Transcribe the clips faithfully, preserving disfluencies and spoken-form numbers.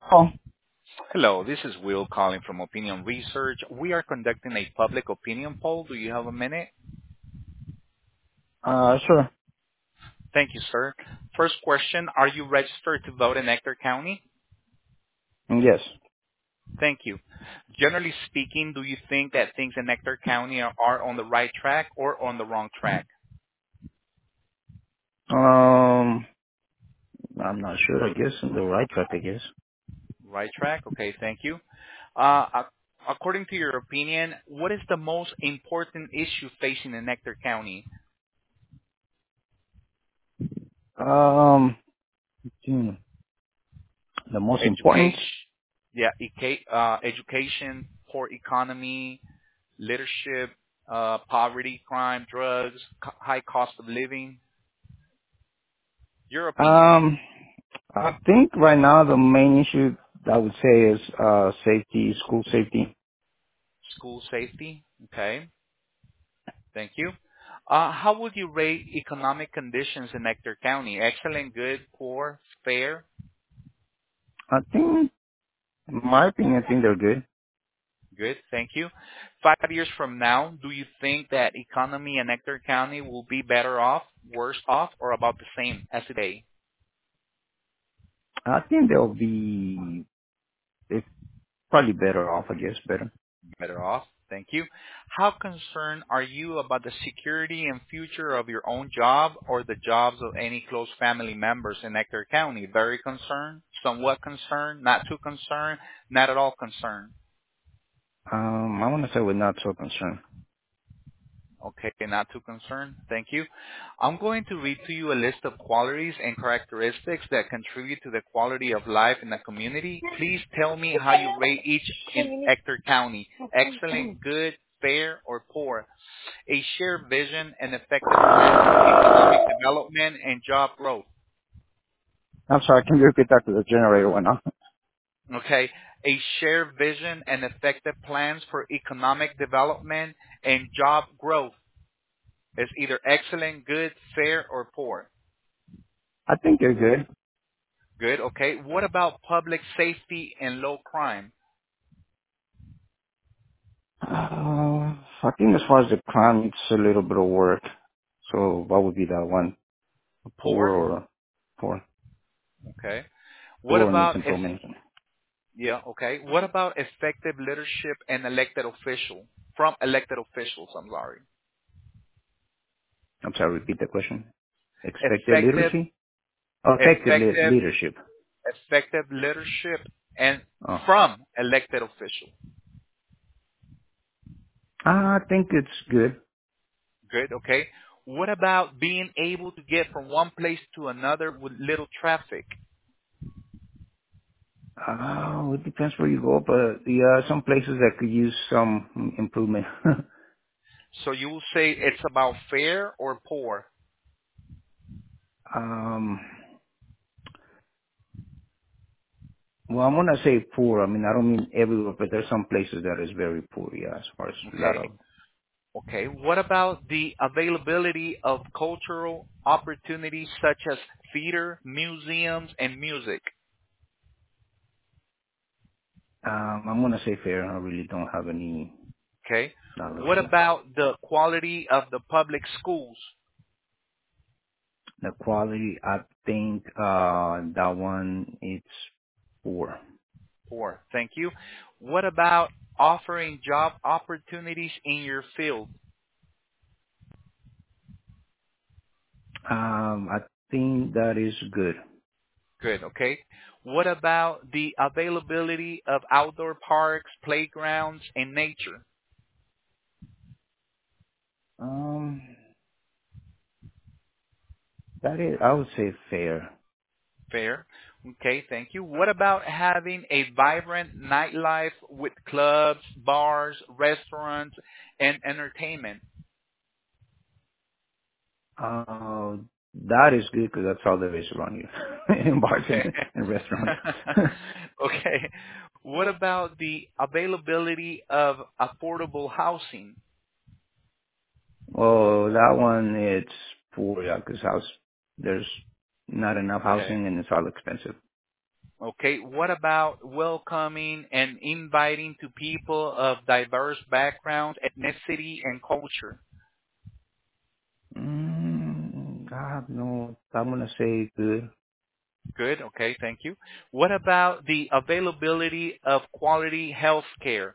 Oh, Hello, this is Will calling from Opinion Research. We are conducting a public opinion poll. Do you have a minute? uh, sure. Thank you, sir. First question, are you registered to vote in Ector County? Yes. Thank you. Generally speaking, do you think that things in Ector County are, are on the right track or on the wrong track? Um, I'm not sure. I guess in the right track. I guess. Right track? Okay, thank you. Uh, ac- according to your opinion, what is the most important issue facing in Ector County? Um, hmm, the most important. Education, yeah, eca- uh, education, poor economy, leadership, uh, poverty, crime, drugs, co- high cost of living. Your opinion. Um, I think right now the main issue I would say is uh safety, school safety. School safety. Okay. Thank you. Uh, how would you rate economic conditions in Ector County? Excellent, good, poor, fair? I think, in my opinion, I think they're good. Good. Thank you. Five years from now, do you think that economy in Ector County will be better off, worse off, or about the same as today? I think they'll be. It's probably better off. I guess better. Better off. Thank you. How concerned are you about the security and future of your own job or the jobs of any close family members in Ector County? Very concerned, somewhat concerned, not too concerned, not at all concerned. Um, I want to say we're not so concerned. Okay, not too concerned. Thank you. I'm going to read to you a list of qualities and characteristics that contribute to the quality of life in the community. Please tell me how you rate each in Ector County. Excellent, good, fair, or poor. A shared vision and effective plans for economic development and job growth. I'm sorry. Can you repeat that? 'Cause the generator went off. Okay? A shared vision and effective plans for economic development and job growth is either excellent, good, fair, or poor. I think they're good. Good, okay. What about public safety and low crime? Uh, I think as far as the crime, it's a little bit of work. So what would be that one? Poor Poor, or poor? okay. What Poor needs about, eff- improvement. yeah, okay. What about effective leadership and elected official? From elected officials, I'm sorry. I'm sorry, repeat the question. Expected Effective, literacy? Oh, effective le- effective leadership. effective leadership and Oh. from elected officials. I think it's good. Good, okay. What about being able to get from one place to another with little traffic? Oh, it depends where you go, but yeah, some places that could use some improvement. So you will say it's about fair or poor? um, well, I'm gonna say poor. I mean, I don't mean everywhere, but there's some places that is very poor. Yeah, as far as a lot Okay. of. Okay. What about the availability of cultural opportunities such as theater, museums, and music? Um, I'm gonna say fair. I really don't have any Okay. knowledge. What Yeah. about the quality of the public schools? The quality, I think, uh, that one it's poor. Poor. Thank you. What about offering job opportunities in your field? Um, I think that is good. Good. Okay. What about the availability of outdoor parks, playgrounds, and nature? Um, that is, I would say fair. Fair. Okay, thank you. What about having a vibrant nightlife with clubs, bars, restaurants, and entertainment? Uh, that is good because that's all there is around here in bars Okay. and, and restaurants. Okay. What about the availability of affordable housing? Well, that one it's poor, yeah, because house there's not enough Okay. housing and it's all expensive. Okay, what about welcoming and inviting to people of diverse backgrounds, ethnicity, and culture? Mm, I have no. I'm gonna say good. Good, okay, thank you. What about the availability of quality health care?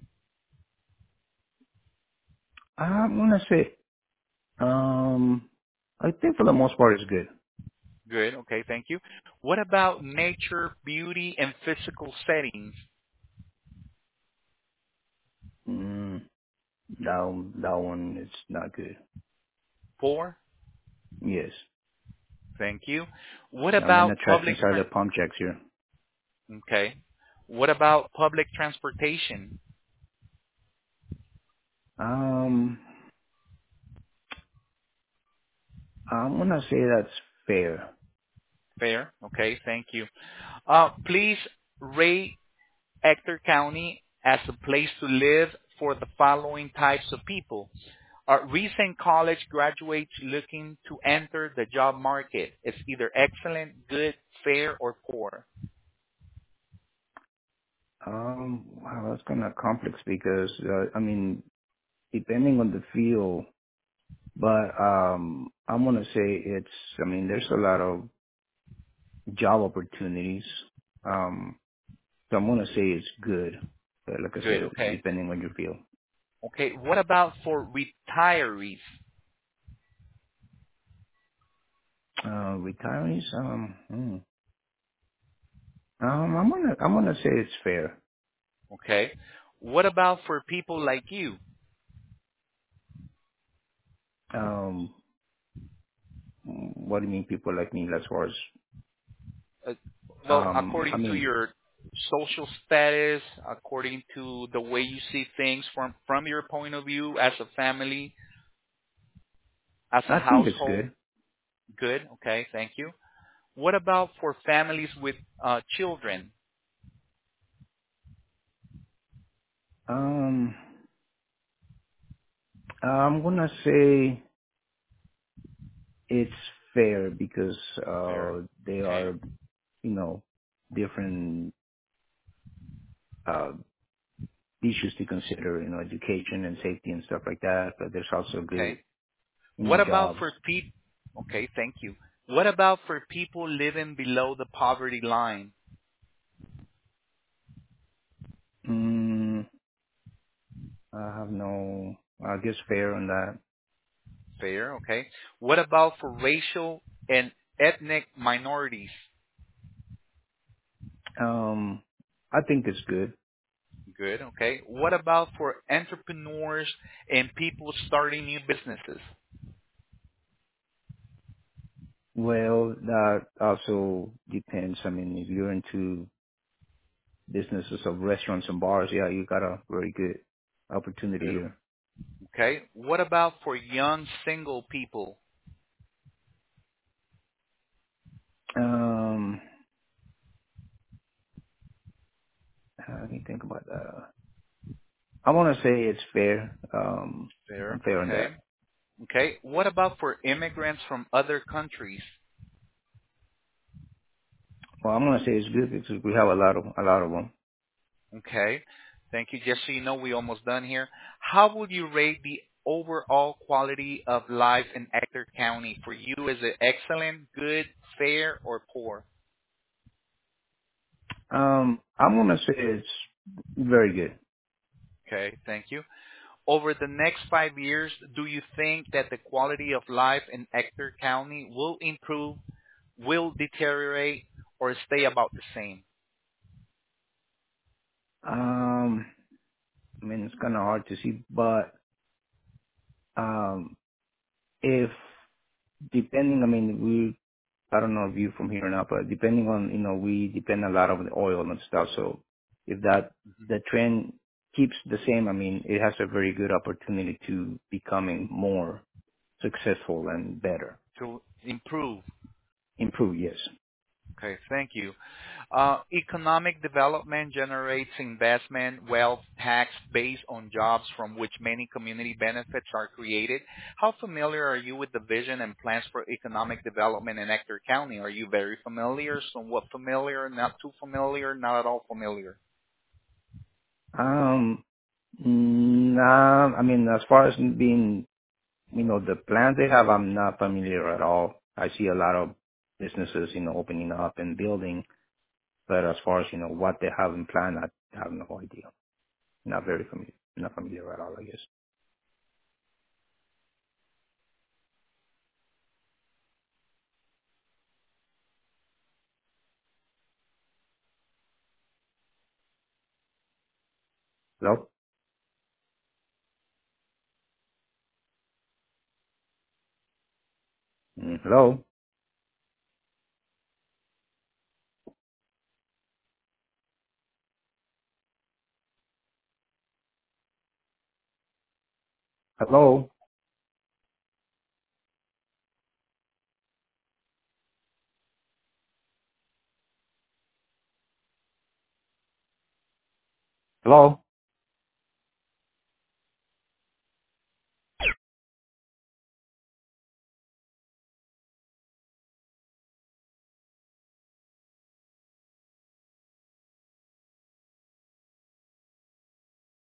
I'm gonna say. Um, I think for the most part it's good. Good, okay, thank you. What about nature, beauty, and physical settings? Mm, that one- that one is not good. Four, Yes. thank you. What Our main about public, attractions are the tran- pump jacks here. okay. What about public transportation? Um, I'm gonna say that's fair. Fair, okay, thank you. Uh, please rate Ector County as a place to live for the following types of people. Are recent college graduates looking to enter the job market? It's either excellent, good, fair, or poor. Um, wow, that's kind of complex because uh, I mean, depending on the field, but um, I'm gonna say it's. I mean, there's a lot of job opportunities. Um, so I'm gonna say it's good. But like I Good, said, okay. depending on your field. Okay, what about for retirees? Uh, retirees, um, hmm. um, I'm gonna, I'm gonna say it's fair. Okay. What about for people like you? Um, what do you mean, people like me? As far as, Uh, well, um, I according to mean, your social status, according to the way you see things from from your point of view as a family, as a I think it's household. good. Good. Okay, thank you. What about for families with uh, children? Um, I'm gonna say it's fair because Fair. uh, they Okay. are, you know, different uh, issues to consider, you know, education and safety and stuff like that. But there's also good, Okay. you What know, about jobs. for people? Okay, thank you. What about for people living below the poverty line? Mm, I have no, I guess fair on that. Fair. Okay. What about for racial and ethnic minorities? Um, I think it's good. Good. Okay. What about for entrepreneurs and people starting new businesses? Well, that also depends. I mean, if you're into businesses of restaurants and bars, yeah, you got a very good opportunity Good. here. Okay. What about for young single people? Um, let me think about that. I want to say it's fair. Um, I'm Fair. fair on Okay. that. Okay. What about for immigrants from other countries? Well, I'm gonna say it's good because we have a lot of a lot of them. Okay. Thank you. Just so you know, we almost done here. How would you rate the overall quality of life in Ector County? For you, is it excellent, good, fair, or poor? Um, I'm gonna say it's very good. Okay. Thank you. Over the next five years, do you think that the quality of life in Ector County will improve, will deteriorate, or stay about the same? Um, I mean, it's kind of hard to see, but um, if depending, I mean, we, I don't know if you from here or not, but depending on, you know, we depend a lot on the oil and stuff. So if that, the trend keeps the same, I mean, it has a very good opportunity to becoming more successful and better. To improve. Improve, yes. Okay, thank you. Uh, economic development generates investment, wealth, tax based on jobs from which many community benefits are created. How familiar are you with the vision and plans for economic development in Ector County? Are you very familiar, somewhat familiar, not too familiar, not at all familiar? Um, nah, I mean, as far as being, you know, the plans they have, I'm not familiar at all. I see a lot of businesses, you know, opening up and building, but as far as, you know, what they have in plan, I have no idea. Not very familiar, not familiar at all, I guess. Hello? Mm, hello? Hello? Hello?